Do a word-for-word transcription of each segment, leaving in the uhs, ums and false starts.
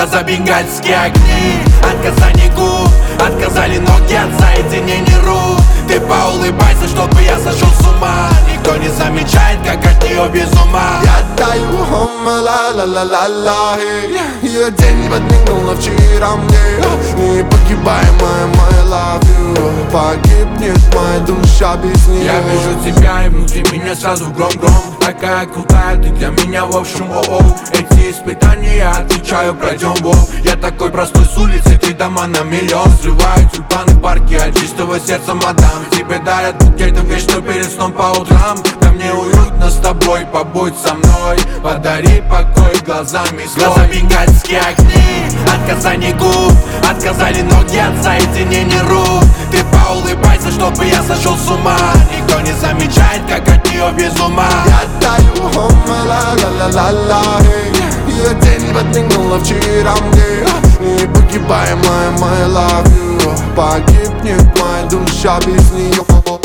Глаза бенгальские огни, отказание губ, отказали ноги от соединений рук. Ты поулыбайся, чтобы я сошел с ума. Никто не замечает, как от нее без ума. Я даю хома, ла-ла-ла-ла-ла. Ее день подмигнула вчера мне. Непогибаемая, my love you. Погибнет моя душа без нее. Я вижу тебя и внутри меня сразу гром-гром. Такая крутая, ты для меня в общем о-о. Эти испытания я отвечаю, пройдем вов. Я такой простой с улицы, ты дома на миллион. Взрываю тюльпаны, парки от чистого сердца, мадам. Тебе дарят букетом вечно перед сном по утрам. Да мне уютно с тобой, побудь со мной. Подари покой глазами слой. Глаза бенгальские огни, отказание губ, отказали ноги от соединений рук. Ты поулыбайся, чтобы я сошел с ума. Никто не замечает, как от нее без ума. Я даю хома, ла-ла-ла-ла-ла. Ее день подмигнула вчера мне. Непогибаемая, my love you. Погибнет моя душа без нее.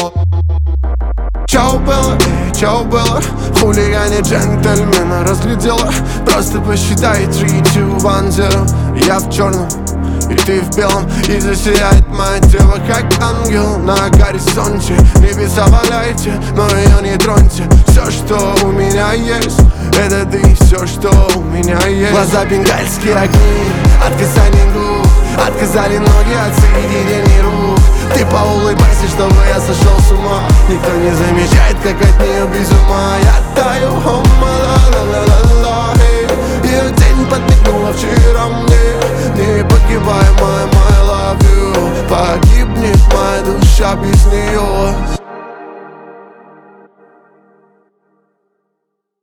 Чао, Белла, эй, чао, Белла. Хулигане джентльмена разглядела. Просто посчитай три, два, один, зеро. Я в черном, и ты в белом. И засияет мое тело, как ангел на горизонте. Небеса валяйте, но ее не троньте. Все, что у меня есть, это ты, все, что у меня есть. Глаза бенгальские огни, отказание губ, отказали ноги от соединений рук. Ты поулыбайся, чтобы я сошел с ума. Никто не замечает, как от нее без ума. Я даю хома, ла-ла-ла-ла-ла. Ее день подмигнула вчера мне. Непогибаемая, my love you. Погибнет моя душа без нее.